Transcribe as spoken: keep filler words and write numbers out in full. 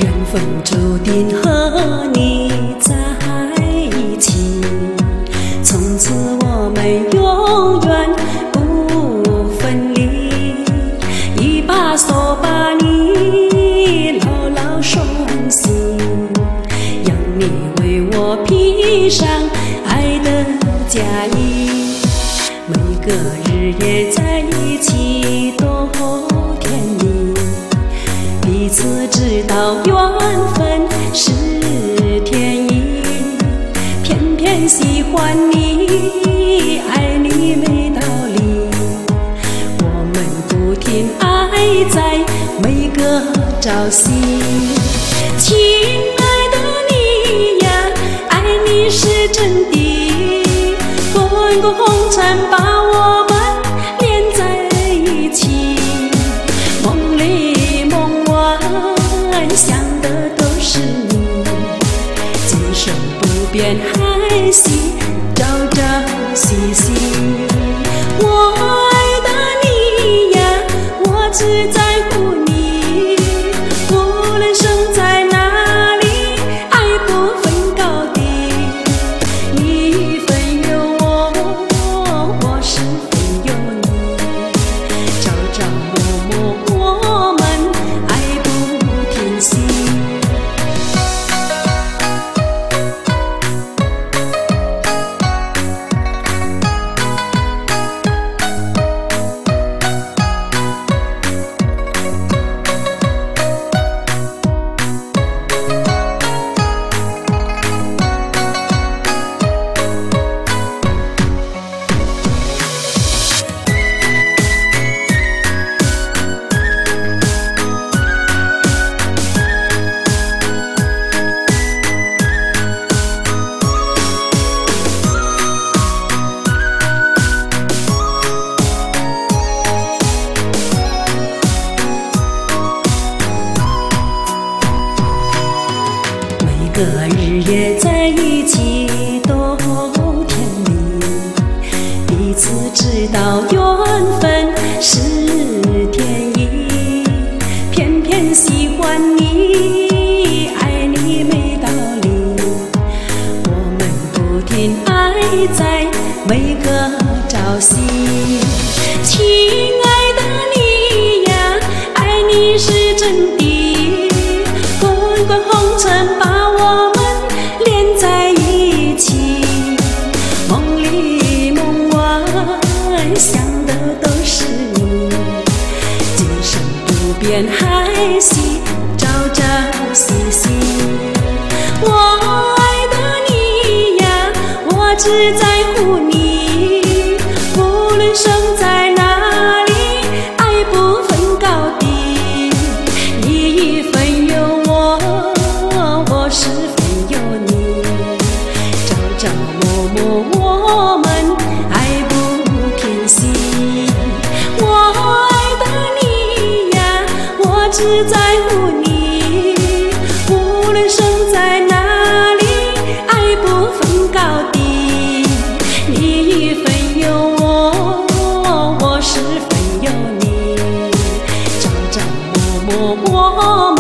缘分注定和你在一起，从此我们永远不分离。一把锁把你牢牢拴紧，让你为我披上爱的嫁衣。每个日夜在一起多甜蜜，彼此知道缘分是天意。偏偏喜欢你，爱你没道理。我们不停爱在每个朝夕。亲爱的你呀，爱你是真谛，滚滚红尘把我们连在一起。梦里梦外想的都是你，今生不变还惜朝朝夕夕。我爱的你呀，我只在乎你，无论生在哪里，爱不分高低。你分有我，我是分有你，朝朝暮暮我们爱不停息。每个日夜在一起多甜蜜，彼此知道缘分是天意。偏偏喜欢你，爱你没道理。我们不停爱在每个朝夕。亲爱的你呀，爱你是真谛，滚滚红尘把我们连在一起。梦里梦外想的都是你，今生不变还惜朝朝夕夕。我爱的你呀，我只在乎你，无论生在哪里，爱不分高低。你分有我，我是分有你，朝朝暮暮我们爱不停息。我爱的你呀，我只在乎你，无论生在哪里，爱不分高低。你分有我，我是分有你，朝朝暮暮我